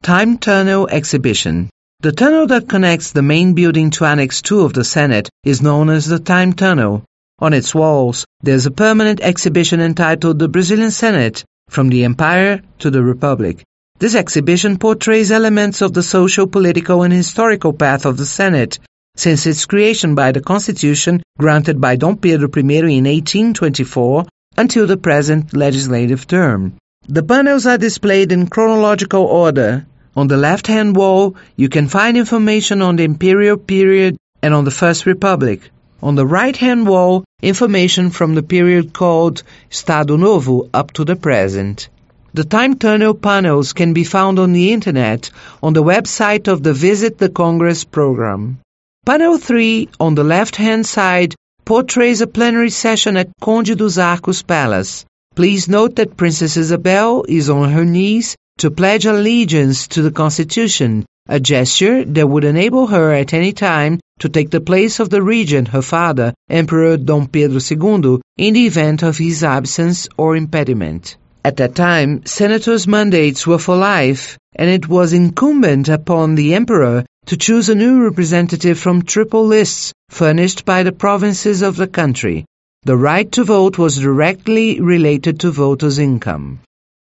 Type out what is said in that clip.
Time Tunnel Exhibition. The tunnel that connects the main building to Annex 2 of the Senate is known as the Time Tunnel. On its walls, there's a permanent exhibition entitled The Brazilian Senate, From the Empire to the Republic. This exhibition portrays elements of the social, political, and historical path of the Senate, since its creation by the Constitution granted by Dom Pedro I in 1824 until the present legislative term. The panels are displayed in chronological order. On the left-hand wall, you can find information on the imperial period and on the First Republic. On the right-hand wall, information from the period called Estado Novo up to the present. The Time Tunnel panels can be found on the Internet on the website of the Visit the Congress program. Panel 3, on the left-hand side, portrays a plenary session at Conde dos Arcos Palace. Please note that Princess Isabel is on her knees to pledge allegiance to the Constitution, a gesture that would enable her at any time to take the place of the regent, her father, Emperor Dom Pedro II, in the event of his absence or impediment. At that time, senators' mandates were for life, and it was incumbent upon the emperor to choose a new representative from triple lists furnished by the provinces of the country. The right to vote was directly related to voters' income.